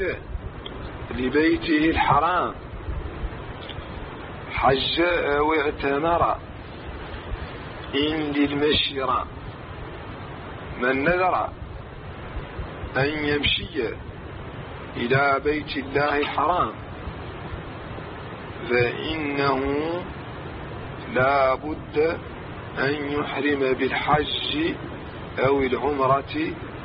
لبيته الحرام حج أو اعتمر إن للمشيرة من نذر أن يمشي إلى بيت الله الحرام فإنه لا بد أن يحرم بالحج أو العمرة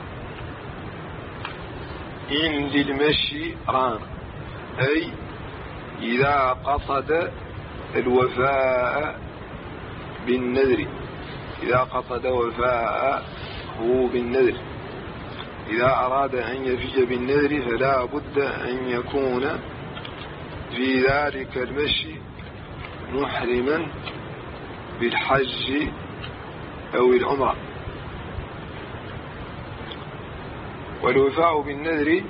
إن للمشي ران، أي إذا قصد الوفاء بالنذر، إذا قصد وفاءه بالنذر، إذا أراد أن يفي بالنذر فلا بد أن يكون في ذلك المشي محرما بالحج أو العمرة. والوفاء بالنذر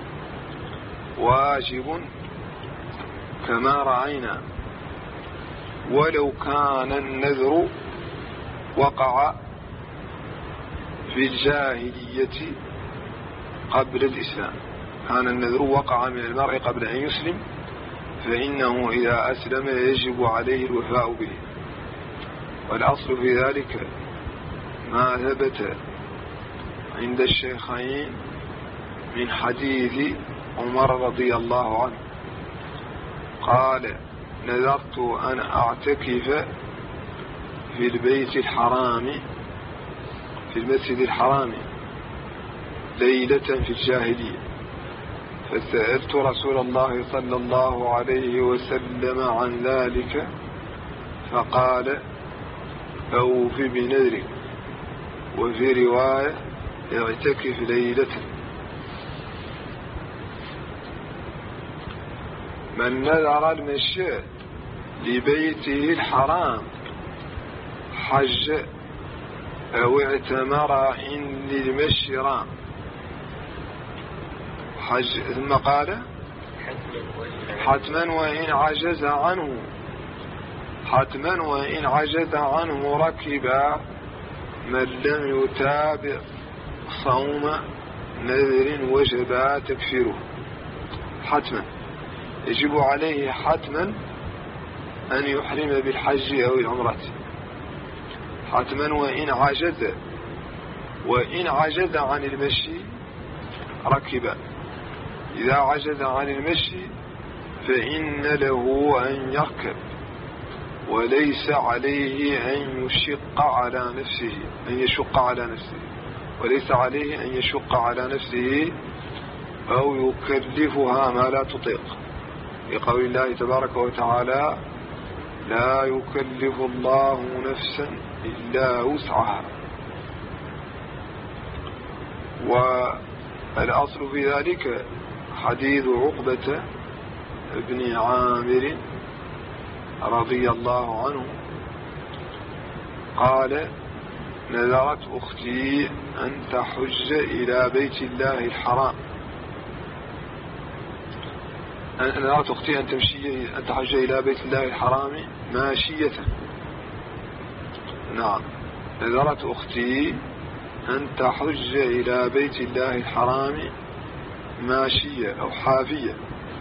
واجب كما رأينا، ولو كان النذر وقع في الجاهلية قبل الإسلام، كان النذر وقع من المرء قبل أن يسلم فإنه إذا أسلم يجب عليه الوفاء به. والأصل في ذلك ما ثبت عند الشيخين من حديث عمر رضي الله عنه قال: نذرت أن أعتكف في البيت الحرام في المسجد الحرام ليلة في الجاهلية، فسألت رسول الله صلى الله عليه وسلم عن ذلك فقال: أوف بنذرك، وفي رواية: اعتكف ليلة. من نذر المشي لبيته الحرام حج أو اعتمر إن للمشي رام حج، ثم قال: حتما وإن عجز عنه، حتما وإن عجز عنه ركبا من لم يتابع صوم نذر وجب تكفيره. حتما يجب عليه حتما أن يحرم بالحج أو العمرة، حتما وإن عجز، وإن عجز عن المشي ركبا، إذا عجز عن المشي فإن له أن يركب، وليس عليه أن يشق على نفسه، أن يشق على نفسه، وليس عليه أن يشق على نفسه أو يكلفها ما لا تطيق، لقول الله تبارك وتعالى: لا يكلف الله نفسا إلا وسعها. والأصل في ذلك حديث عقبة بن عامر رضي الله عنه قال: نذرت أختي أن تحج إلى بيت الله الحرام، نذرت أختي أن تحج إلى بيت الله الحرام ماشية. نعم، نذرت أختي أن تحج إلى بيت الله الحرام ماشية أو حافية،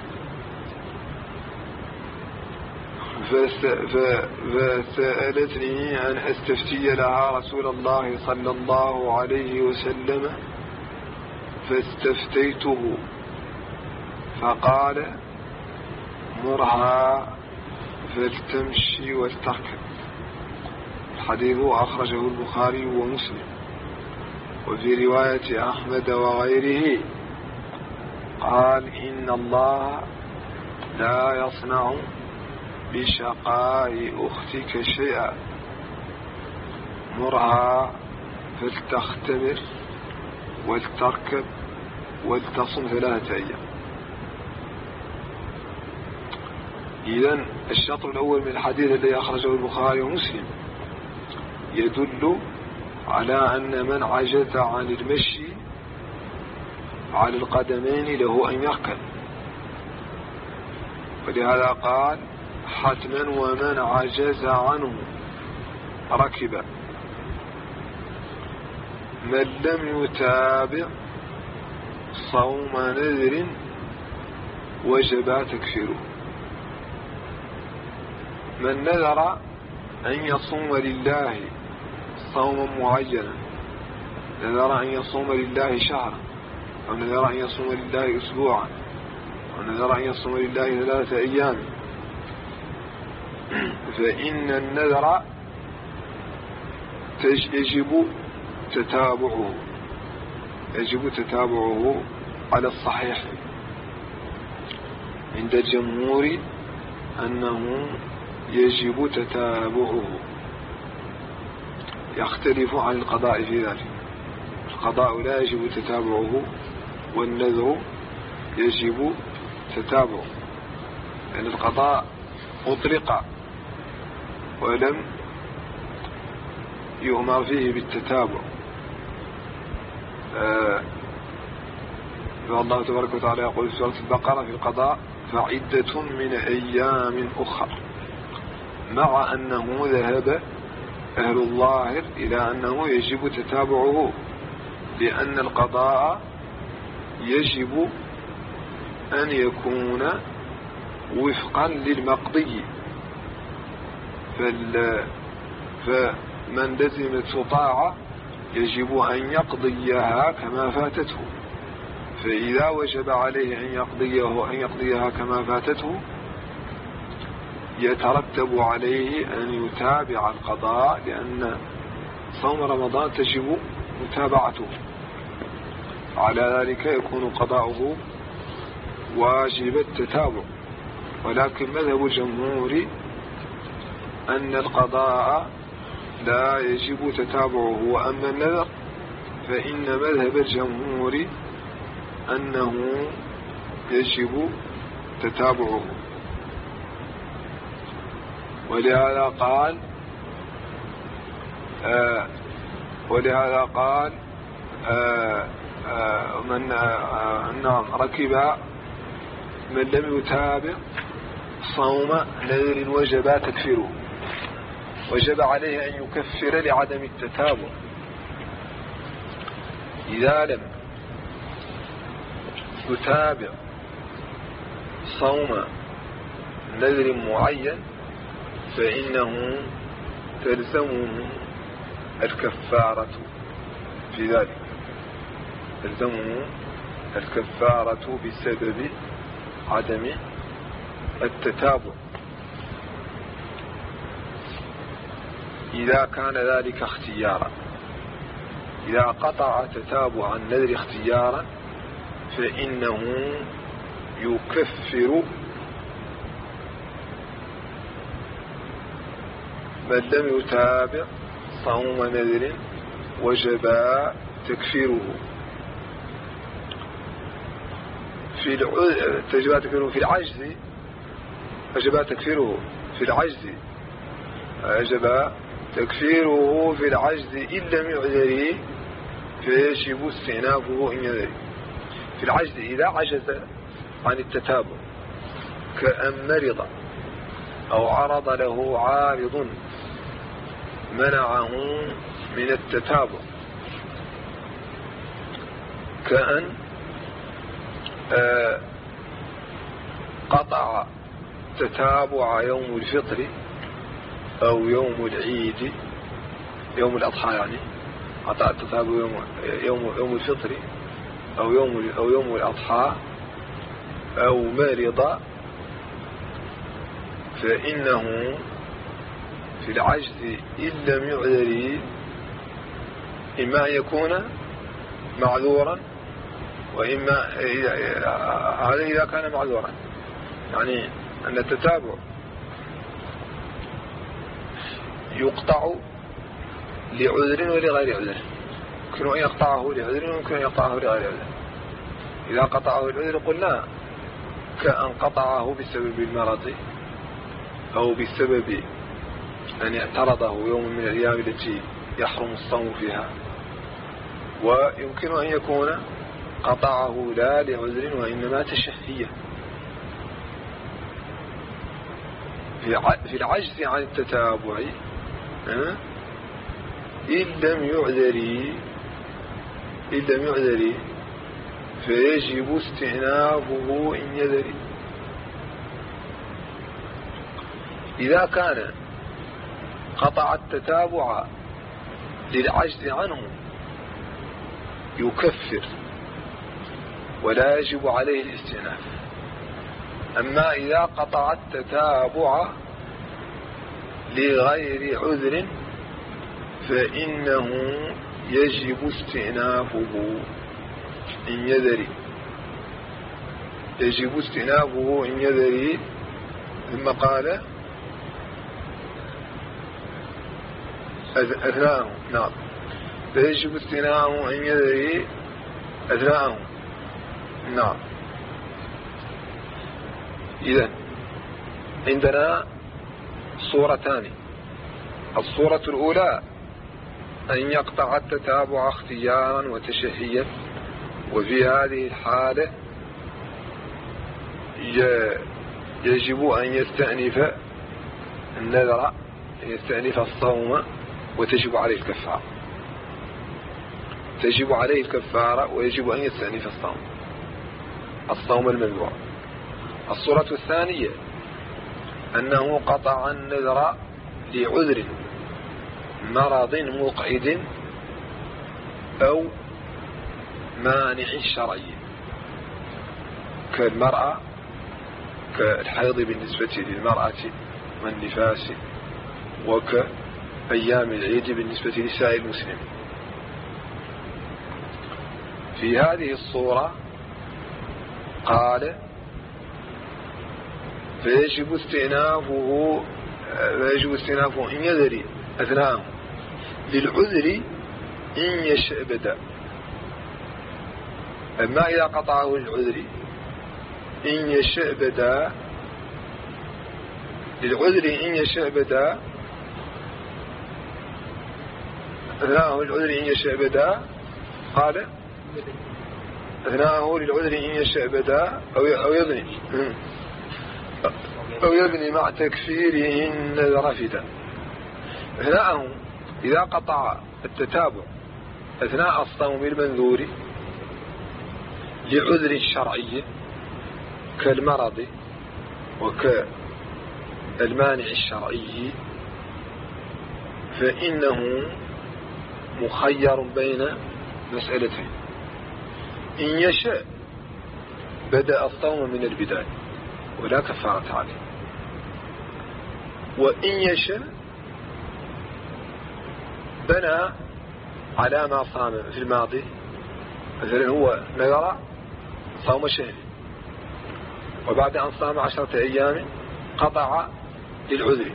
فسألتني أن أستفتي لها رسول الله صلى الله عليه وسلم، فاستفتيته فقال: مرها فلتمشي ولتركب. الحديث أخرجه البخاري ومسلم. وفي رواية أحمد وغيره قال: إن الله لا يصنع بشقاء أختك شيئا، مرها فلتختمر ولتركب ولتصم 3 أيام. إذن الشطر الأول من الحديث الذي أخرجه البخاري ومسلم يدل على أن من عجز عن المشي على القدمين له أن يركب، ولهذا قال: حتما ومن عجز عنه ركب. من لم يتابع صوم نذر وجب تكفيره. من نذر أن يصوم لله صوما معينا، نذر أن يصوم لله شهرا، أو نذر أن يصوم لله أسبوعا، أو نذر أن يصوم لله 3 أيام، فإن النذر يجب تتابعه على الصحيح عند الجمهور، أنه يجب تتابعه، يختلف عن القضاء في ذلك. القضاء لا يجب تتابعه، والنذر يجب تتابعه، لأن القضاء أطلق ولم يؤمر فيه بالتتابع. فالله تبارك وتعالى يقول في سورة البقرة في القضاء: فعدة من أيام أخر، مع أنه ذهب أهل الظاهر إلى أنه يجب تتابعه، لأن القضاء يجب أن يكون وفقا للمقضي، فمن لزمته طاعة يجب أن يقضيها كما فاتته، فإذا وجب عليه أن يقضيها كما فاتته يترتب عليه أن يتابع القضاء، لأن صوم رمضان تجب متابعته، على ذلك يكون قضاؤه واجب التتابع. ولكن مذهب الجمهور أن القضاء لا يجب تتابعه، وأما النذر فإن مذهب الجمهور أنه يجب تتابعه. ولهذا قال من ركب من لم يتابع صوم نذر وجب تكفيره، وجب عليه أن يكفر لعدم التتابع. إذا لم يتابع صوم نذر معين فإنه تلزمه الكفارة في ذلك، تلزمه الكفارة بسبب عدم التتابع. إذا كان ذلك اختيارا، إذا قطع تتابع النذر اختيارا فإنه يكفر من لم يتابع صوم نذر وجب تكفيره. في العجز وجب تكفيره في العجز، وجب تكفيره في العجز إن لم يعذر فيجب استئنافه إن يعذر. في العجز إذا عجز عن التتابع كأن مرض أو عرض له عارض منعه من التتابع، كأن قطع تتابع يوم الفطر أو يوم العيد، يوم الأضحى يعني، قطع تتابع يوم الفطر أو يوم الأضحى أو مرض، فإنه في العجز إن لم يعذر إما أن يكون معذورا، وإما هذا إذا كان معذورا، يعني أن التتابع يقطع لعذر ولغير عذر، يمكن أن يقطعه لعذر ويمكن أن يقطعه لغير عذر. إذا قطعه العذر قلنا كأن قطعه بسبب المرض أو بسبب أن اعترضه يوم من الأيام التي يحرم الصوم فيها، ويمكن أن يكون قطعه لا لعذر وإنما تشهية. في العجز عن التتابع إن لم يعذر فيجب استئنافه إن يذر. إذا كان قطع التتابع للعجز عنه يكفر ولا يجب عليه الاستئناف. أما إذا قطع التتابع لغير عذر فإنه يجب استئنافه إن يدري، يجب استئنافه إن يدري. ثم قال أثناءه، نعم، فيجب استئنافه إن يدري أثناءه، نعم. إذن عندنا صورتان. الصورة الأولى أن يقطع التتابع اختيارا وتشهيا، وفي هذه الحالة يجب أن يستأنف النذر، يستأنف الصوم، وتجب عليه الكفارة، تجب عليه الكفارة ويجب أن يستأنف الصوم المنذور. الصورة الثانية أنه قطع النذر لعذر مرض مقعد أو مانع شرعي، كالمرأة، كالحيض بالنسبة للمرأة والنفاس، وكأيام العيد بالنسبة لسائر المسلمين. في هذه الصورة قال فيجب استئنافه إن يدري أثناءه للعذر إن يشاء بدأ. أما إذا قطعه للعذر إن يشاء بدأ، للعذر إن يشاء بدأ، أثناءه للعذر إن يشاء بدأ، قال أثناءه للعذر إن يشاء بدأ أو يبني مع تكفيره النذر فدا. أثناءه إذا قطع التتابع أثناء الصوم المنذور لعذر شرعي كالمرض وكالمانع الشرعي فإنه مخير بين مسألتين. إن يشاء بدأ الصوم من البداية ولا كفارة عليه، وإن يشاء بنى على ما صام في الماضي. مثلا هو نذر صوم شهر، وبعد أن صام 10 أيام قطع للعذر،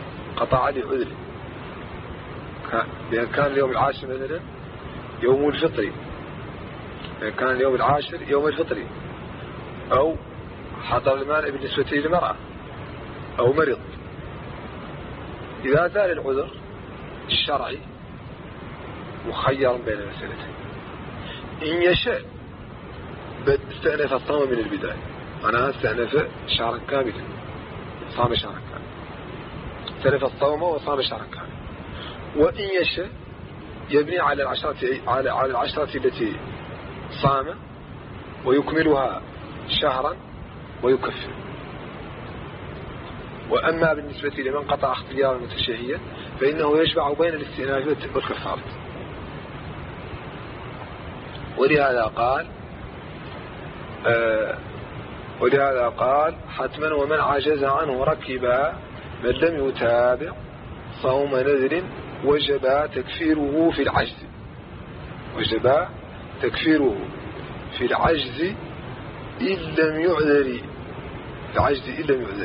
لأن كان اليوم العاشر مثلا يوم الفطر، لأن كان اليوم العاشر يوم الفطر، أو حضر المانع بالنسبة للمرأة، أو مرض. إذا زال العذر الشرعي مخير بين المسألتين. إن يشاء استأنف الصوم من البداية، أنا استأنف شهرا كاملا، صام شهرا كاملا، استأنف الصوم وصام شهرا كاملا. وإن يشاء يبني على العشرة التي صام ويكملها شهرا ويكفر. وأما بالنسبة لمن قطع اختيارا متشهيا فإنه يجمع بين الاستئناف والكفارة. ولهذا قال حتما ومن عجز عنه ركبا من لم يتابع صوم نذر وجب تكفيره في العجز، وجب تكفيره في العجز إن لم يعذر، العجز إن لم يعذر،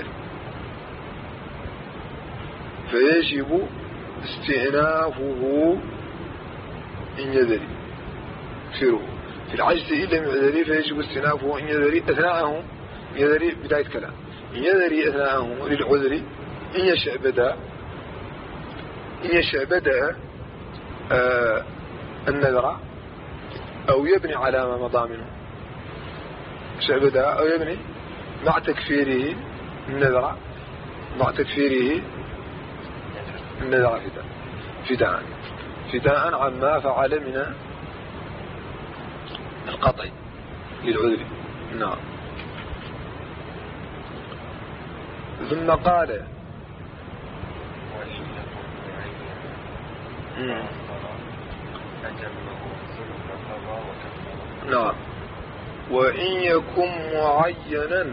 فيجب استئنافه إن يدري، تكفيره في العجز إن لم يعذر فيجب استئنافه إن يدري أثناءه، إن يدري بداية كلام، إن يدري أثناءه للعذر إن يشاء بدأ النذر أو يبني على ما مضى منه، يشاء بدأ أو يبني مع تكفيره النذر، مع تكفيره النذر فداء عما فعل من القطع للعذر. نعم. ثم قال نعم. وإن يكن معينا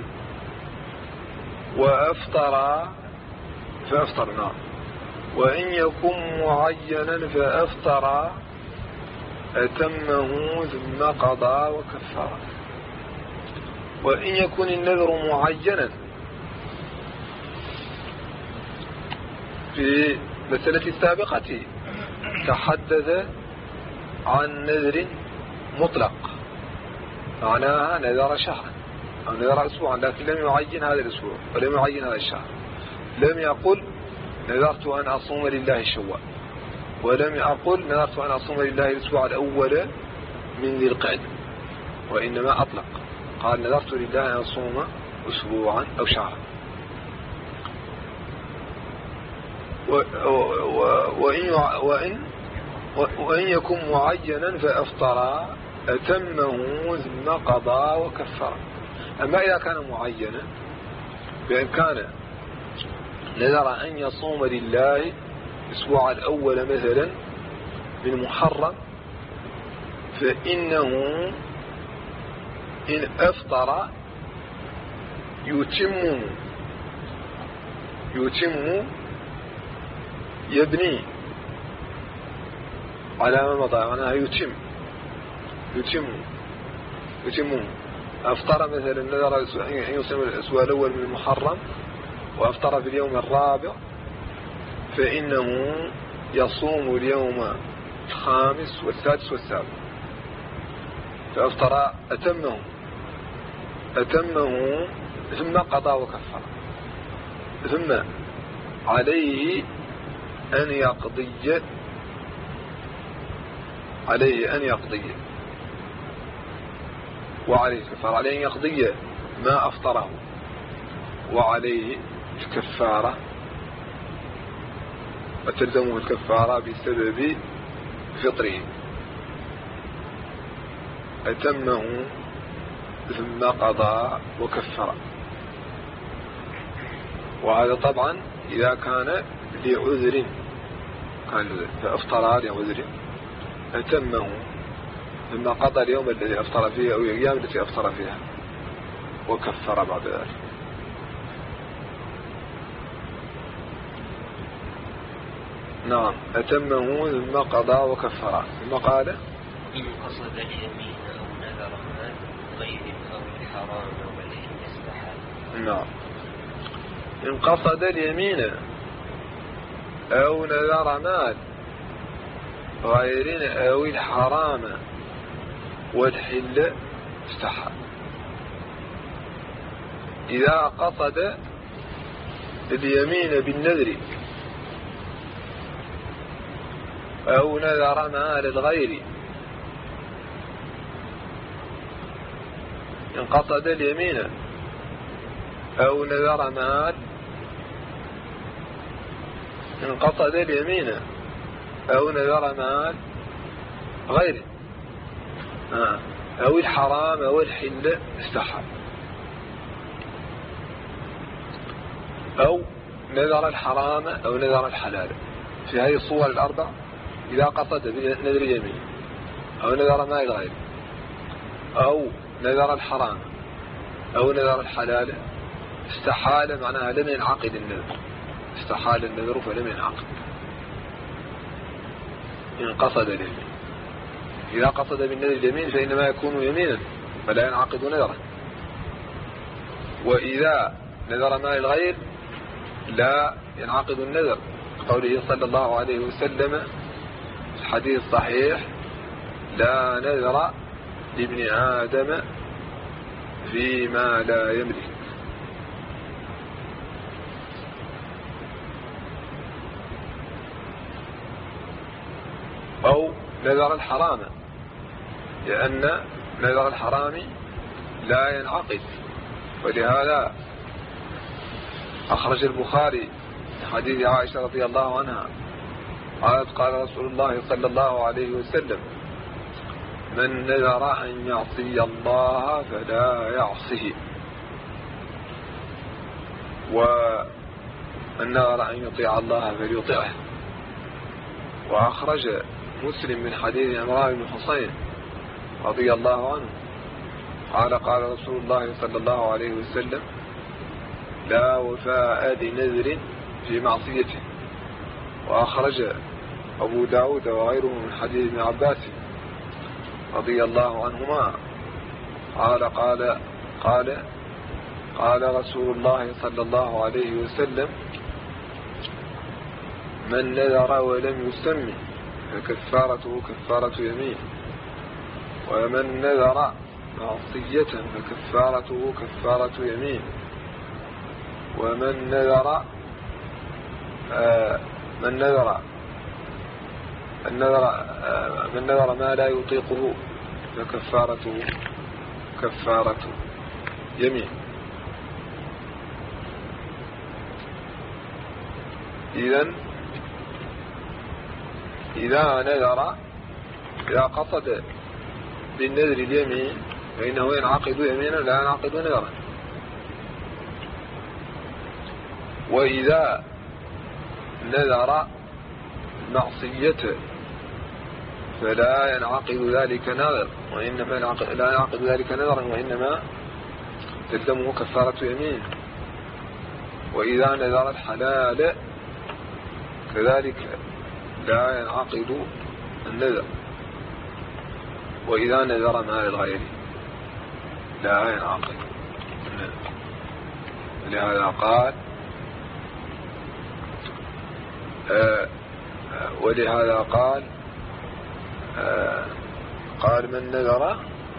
وأفطر فأفطر. نعم. وإن يكن معينا فأفطر أتمه ثم قضى وكفر. وإن يكن النذر معينا في مسألة السابقة تحدث عن نذر مطلق معناها نذر شهرا أو نذر أسبوعا، لكن لم يعين هذا الأسبوع ولم يعين هذا الشهر. لم يقل نذرت أن أصوم لله شوال، ولم يقل نذرت أن أصوم لله الأسبوع الأول من ذي القعدة، وإنما أطلق قال نذرت لله أن أصوم أسبوعا أو شهرا. وإن يكن معينا فأفطر أتمه ثم قضى وكفر. أما إذا كان معينا بأن كان نذر أن يصوم لله الأسبوع الأول مثلا من محرم، فإنه إن أفطر يتم يبني على ما مضى، معناها يتم أفطر مثلا نذر أن يصوم الأسبوع الأول من المحرم وأفطر في اليوم الرابع، فإنه يصوم اليوم الخامس والسادس والسابع، فأفطر أتمه ثم قضى وكفر. ثم عليه أن يقضي وعليه الكفارة، عليه أن يقضي ما أفطره وعليه الكفارة، وتلزمه الكفارة بسبب فطره. أتمه ثم قضى وكفر. وهذا طبعا إذا كان لعذر، فأفطر لعذر أتمه ثم قضى اليوم الذي أفطر فيه أو الأيام التي أفطر فيها وكفر بعد ذلك. نعم. أتمه ثم قضى وكفر. ثم قال إن قصد اليمين أو نذر مال غير أو الحرام والحين استحال. نعم. إن قصد اليمين أو نذر مال غير أو الحرام والحل استحال. إذا قصد اليمين بالنذر أو نذر مال الغير، إن قصد اليمين أو نذر مال، إن قصد اليمين أو نذر مال غير أو الحرام أو الحل استحال. أو نذر الحرام أو نذر الحلال. في هذه الصور الأربع إذا قصد بنذر اليمين أو نذر مال غير أو نذر الحرام أو نذر الحلال استحال، معناها لم ينعقد النذر، استحال النذر فلم ينعقد. إن قصد اليمين، إذا قصد بالنذر اليمين فإنما يكون يمينا فلا ينعقد نذرا. وإذا نذر مال الغير لا ينعقد النذر، قوله صلى الله عليه وسلم في الحديث الصحيح: لا نذر لابن آدم فيما لا يملك. أو نذر الحرام، لأن نذر الحرام لا ينعقد. ولهذا أخرج البخاري حديث عائشة رضي الله عنها قالت: قال رسول الله صلى الله عليه وسلم: من نذر أن يعصي الله فلا يعصه، ومن نذر أن يطيع الله فليطيعه. وأخرج مسلم من حديث عمران بن حصين رضي الله عنه قال قال رسول الله صلى الله عليه وسلم لا وفاء لنذر في معصيته. وأخرج أبو داود وغيره من حديث ابن عباس رضي الله عنهما قال رسول الله صلى الله عليه وسلم من نذر ولم يسمي فكفارته كفارة يمين، ومن نذر معصية فكفارته كفارة يمين، ومن نذر ما لا يطيقه فكفارته كفارة يمين. إذا قصد بالنذر اليمين فإنه ينعقد يمينا لا ينعقد نذرا. وإذا نذر معصية فلا ينعقد ذلك نذر، وإنما لا ينعقد ذلك نذرا، وإنما تلزمه كفارة يمين. وإذا نذر الحلال كذلك لا ينعقد النذر، وإذا نذر مال الغير لا ينعقد النذر. ولهذا قال من نذر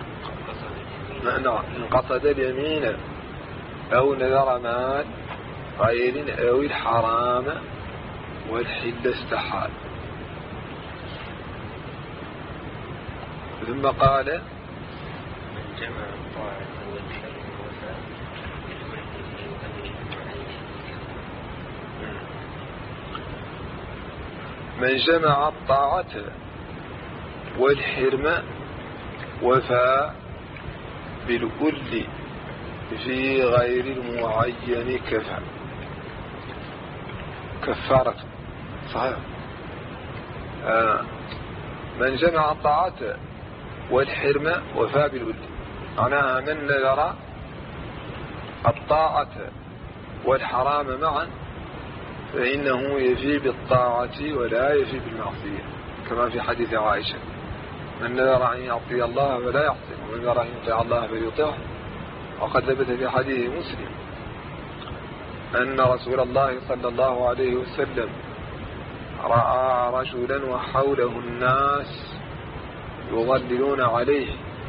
إن قصد اليمين أو نذر مال غير أو الحرام والحل استحال. ثم قال من جمع الطاعة والحل والوفاء من جمع الطاعة والحرم وفاء بالكل في غير المعين كفارة صحيح. من جمع الطاعة والحرم وفاء بالكل معناها من نذر الطاعة والحرام معا فإنه يفي بالطاعة ولا يفي بالمعصية، كما في حديث عائشة من نذر أن يعطي الله فلا يعصي، ومن نذر أن يطيع الله فليطيعه. وقد ثبت في حديث مسلم أن رسول الله صلى الله عليه وسلم رأى رجلا وحوله الناس يظللون عليه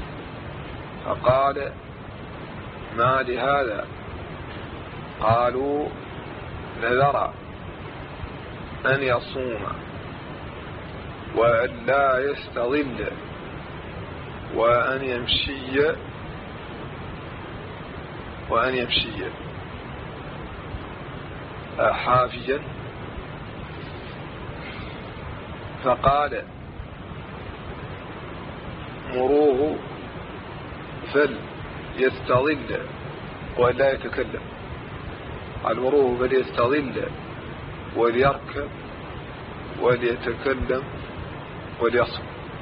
فقال ما لهذا؟ قالوا نذر أن يصوم وأن لا يستظل وأن يمشي حافيا. فقال مروه فليستظل ولا يتكلم، قال مروه فليستظل وليركب وليتكلم وليصم.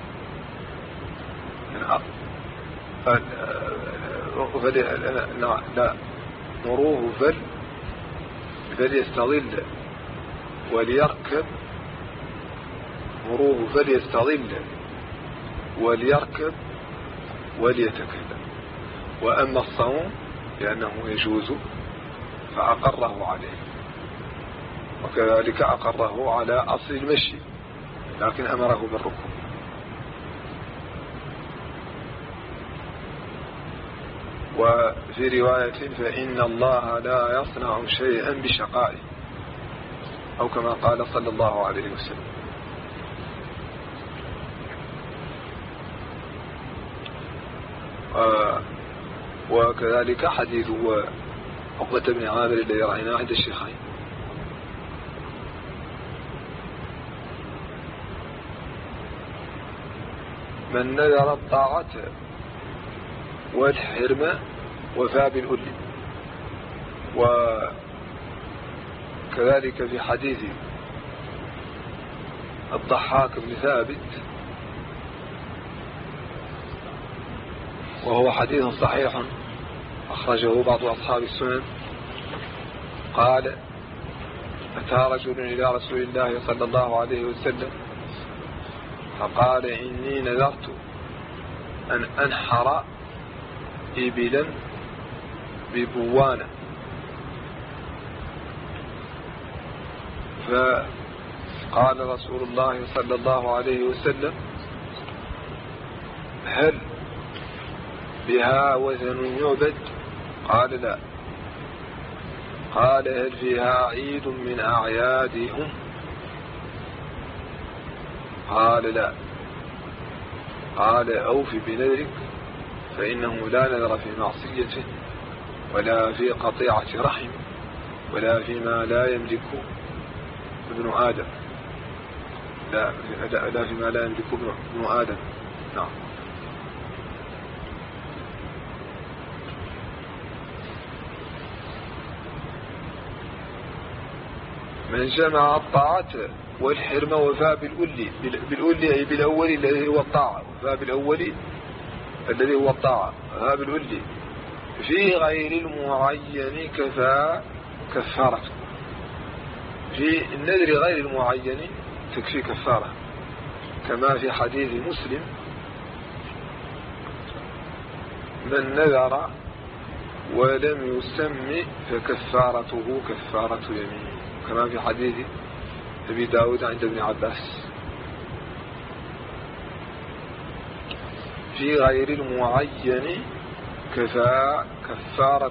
لا مروه فليستظل وليركب، مروه فليستظل وليركب وليتكلم. وأما الصوم لأنه يجوز فأقره عليه، وكذلك أقره على أصل المشي لكن أمره بالركوب. وفي رواية فإن الله لا يصنع شيئا بشقائه، أو كما قال صلى الله عليه وسلم. وكذلك حديث عقبة بن عامر الذي رأيناه عند الشيخين من نذر الطاعة والحرم وفاء بالكل. وكذلك في حديث الضحاك بن ثابت، وهو حديث صحيح أخرجه بعض أصحاب السنن. قال: أتى رجل إلى رسول الله صلى الله عليه وسلم فقال: إني نذرت أن أنحر إبلا ببوانا، فقال رسول الله صلى الله عليه وسلم: هل بها وثن يعبد؟ قال: لا. قال: هل فيها عيد من أعيادهم؟ قال: لا. قال: أوف بنذرك، فإنه لا نذر في معصية ولا في قطيعة رحم ولا فيما لا يملك ابن آدم، لا فيما لا يملك ابن آدم. نعم. من جمع الطاعة والحرم وفاء بالأولي أي بالأول الذي هو الطاعة، وفاء بالأول الذي هو الطاعة، وفاء بالأولي في غير المعين كفارة. في النذر غير المعين تكفي كفارة، كما في حديث مسلم: من نذر ولم يسم فكفارته كفارة يمين، كما في حديث أبي داود عند ابن عباس. في غير المعين كفارة،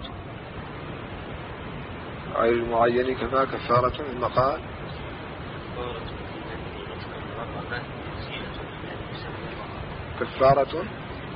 غير المعين كما كفارة. ثم قال: كفارة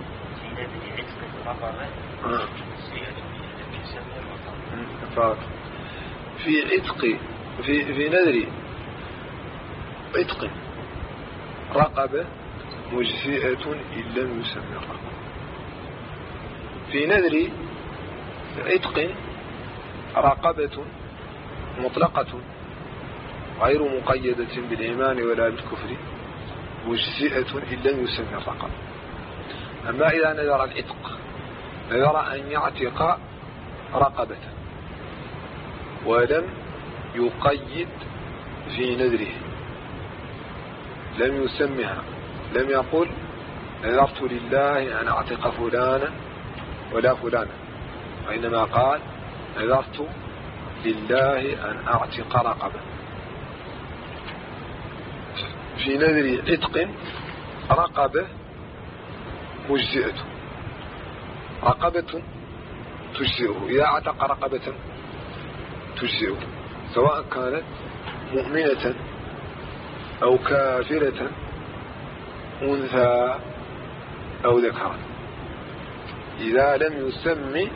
كفارة في عتق، في نذر عتق رقبة مجزئة إن لم يسمى الرقبة. في نذر عتق رقبة مطلقة غير مقيدة بالإيمان ولا بالكفر مجزئة إن لم يسمى الرقبة. أما إذا نذر العتق، نذر أن يعتق رقبة ولم يقيد في نذره، لم يسمها، لم يقل نذرت لله أن أعتق فلانا ولا فلانا، وإنما قال نذرت لله أن أعتق رقبة. في نذر عتق رقبة مجزئة، رقبة تجزئه، إذا اعتق رقبة تجزئه، سواء كانت مؤمنة أو كافرة، أنثى أو ذكرا، إذا لم يسمي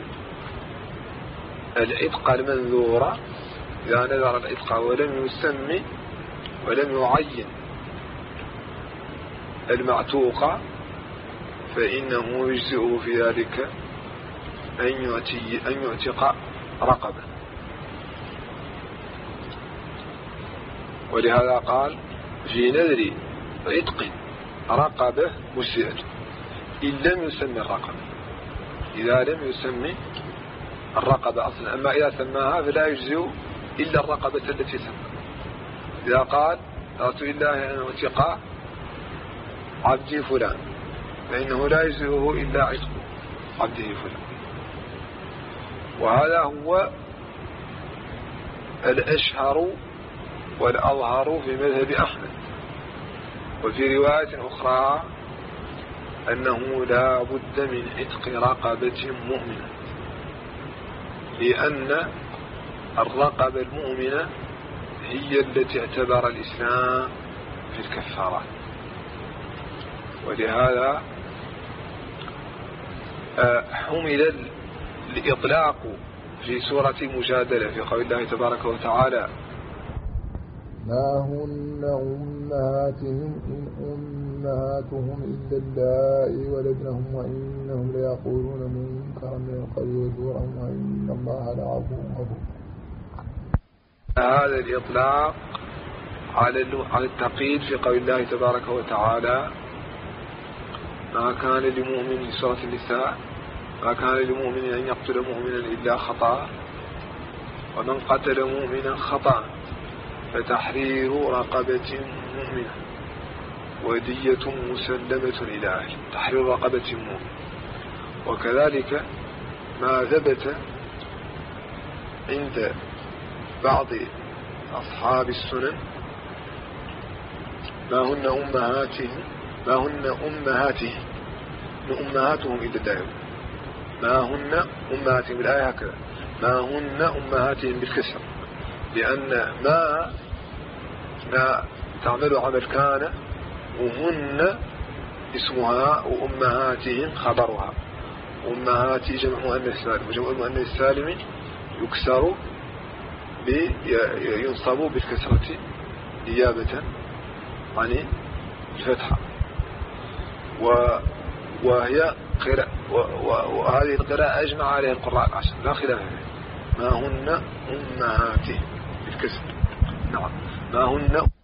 العتق المنذورة، إذا نذر العتق ولم يسمي ولم يعين المعتوق فإنه يجزئه في ذلك أن يعتق رقبة. ولهذا قال: في نذر عتق رقبة مجزئة إن لم يسمي الرقبة، إذا لم يسمي الرقبة أصلا. أما إذا سماها فلا يجزئ إلا الرقبة التي سمى. إذا قال نذرت لله أن أعتق عبدي فلان، فإنه لا يجزئه إلا عتق عبده فلان. وهذا هو الأشهر والأظهر في مذهب أحمد. وفي رواية أخرى أنه لا بد من عتق رقبة مؤمنة، لأن الرقبة المؤمنة هي التي اعتبر الإسلام في الكفارات. ولهذا حمل الإطلاق في سورة مجادلة في قول الله تبارك وتعالى: ما هن أمهاتهم إن أمهاتهم إلا اللائي ولدنهم وإنهم ليقولون منكرا من القول وزورا وإن الله لعفو غفور. هذا الإطلاق على التقييد في قول الله تبارك وتعالى ما كان لمؤمن في سورة النساء ما كان لمؤمن أن يقتل مؤمنا إلا خطأ ومن قتل مؤمنا خطأ فتحرير رقبة مؤمنة ودية مسلمة إلى أهله. تحرير رقبة مؤمنة. وكذلك ما ثبت عند بعض أصحاب السنن ما هن أمهاتهم إلا الدائم. ما هن أمهاتهم بالآية هكذا ما هن أمهاتهم بالكسر لأن ما تعمل عمل كان وهن اسمها وأمهاتهم خبرها. أمهاتي جمع مؤنث سالم وجمع المؤنث السالم يكسر ينصب بالكسرة نيابة عن الفتحة. وهي وهذه القراءة أجمع عليها القراء العشر لا خلاف فيها. ما هن أمهاتهم بالكسر. نعم ما هن